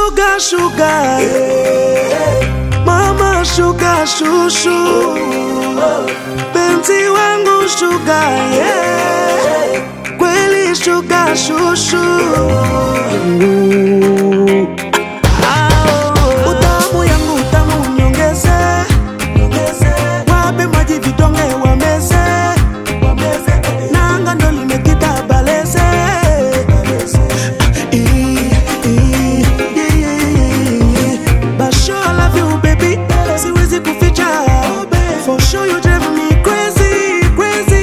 sugar, sugar, mama sugar, shushu, penzi wangu sugar, kweli sugar, shushu. Utamu yangu utamu nyongeze, wape maji vidonge wameze, nanga ndo limekita baleze. For sure you drive me crazy, crazy.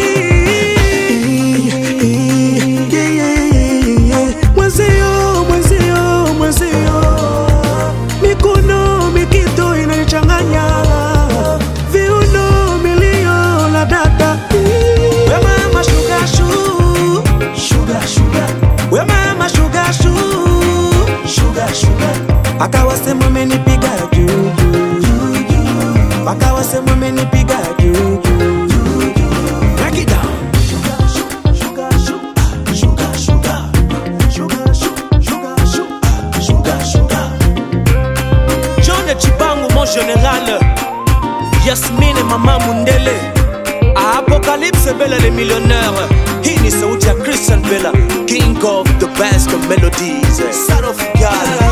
Mwenzio, mwenzio, mwenzio, mikono mikito inanichanganya, viuno milio la data. We mama sugar shoo, sugar sugar. We mama sugar shoo, sugar sugar. Akawasema umenipiga juu. Wakawasema umenipiga juu. Break it down. Sugar, sugar, sugar, sugar, sugar, sugar, sugar, sugar. John Chibangu, mon général. Yasmine Mama Mundele. Apocalypse Bella les millionnaires. Hii ni sauti ya Christian Bella, king of the best melodies. Son of God.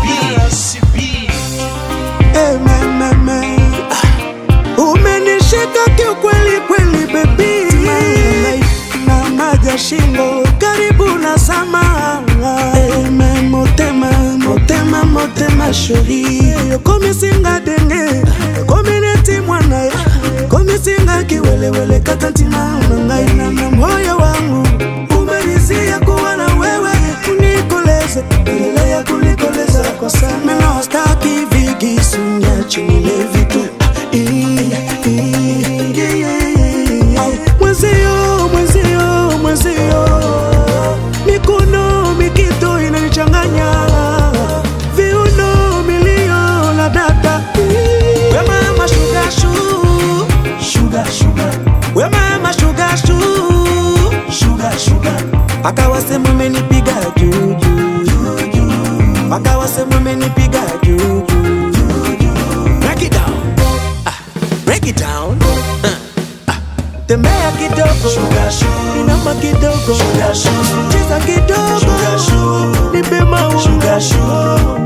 Umenishika kiukweli kweli baby, na maja shingo karibu na sama. Motema, motema, motema shuri, komi singa denge, komi neti mwana, komi singa kiwelewele katantina unangai na moyo wangu. Umerizia kuwa na wewe, unikoleze, ile ya kunikoleza kwa sana. Meno staki vigisu, nyachi nile vitu. Mwenzio, mwenzio, mwenzio, mikono mikito inanichanganya, viuno milio la data. We mama sugar shoo, sugar sugar. We mama sugar shoo, sugar sugar. Akawasema umenipiga juu. Akawasema umenipiga juu. Break it down. Break it down. Tembea kidogo, sugar shoe. Inama kidogo, sugar shoe. Cheza kidogo, sugar shoe. Nipe maua, sugar shoe.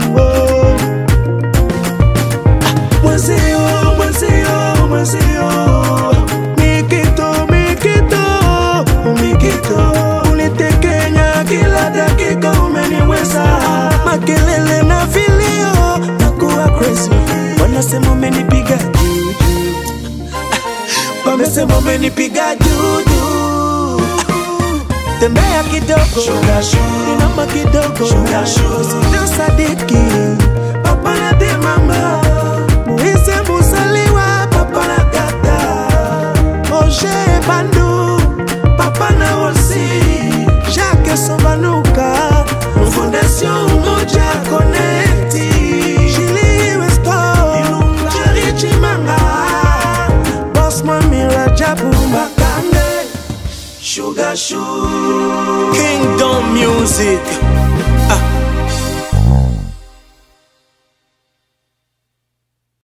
Mwenzio, mwenzio, mwenzio, mikito, mikito, mikito. Unitekenya kila dakika umeniweza. Makelele na vilio, nakuwa crazy. Wanasema umenipiga juu. Wamesema umenipiga juu. Tembea kidogo, sugar shoe. Inama kidogo, sugar shoe. Sina sadiki, papa na de mama. Muise musaliwa, papa na gata. Oje bandu, papa na osi. Jacques Sobanuka, Fondation Umoja Connecti. Jili Westo, Jerry Chimanga. Jabu Makande, sugar shoe. Kingdom music.